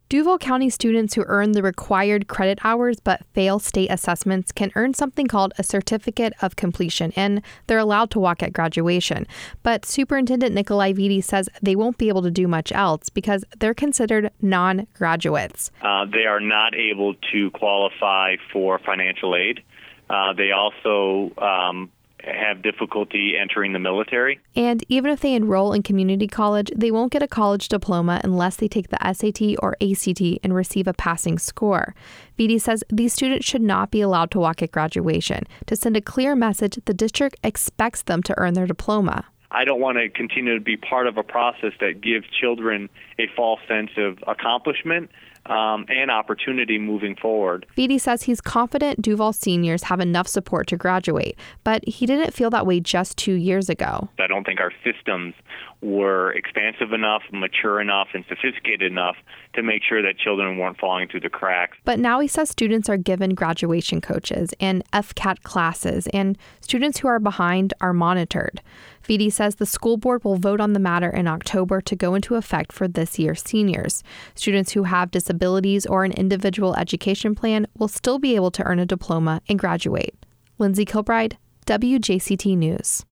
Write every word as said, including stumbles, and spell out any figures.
Duval County students who earn the required credit hours but fail state assessments can earn something called a certificate of completion, and they're allowed to walk at graduation. But Superintendent Nikolai Vitti says they won't be able to do much else because they're considered non-graduates. Uh, they are not able to qualify for financial aid. Uh, they also um, have difficulty entering the military. And even if they enroll in community college, they won't get a college diploma unless they take the S A T or A C T and receive a passing score. Vitti says these students should not be allowed to walk at graduation. To send a clear message, the district expects them to earn their diploma. I don't want to continue to be part of a process that gives children a false sense of accomplishment um, and opportunity moving forward. Vitti says he's confident Duval seniors have enough support to graduate, but he didn't feel that way just two years ago. I don't think our systems were expansive enough, mature enough, and sophisticated enough to make sure that children weren't falling through the cracks. But now he says students are given graduation coaches and F C A T classes, and students who are behind are monitored. Vitti says the school board will vote on the matter in October to go into effect for this year's seniors. Students who have disabilities or an individual education plan will still be able to earn a diploma and graduate. Lindsay Kilbride, W J C T News.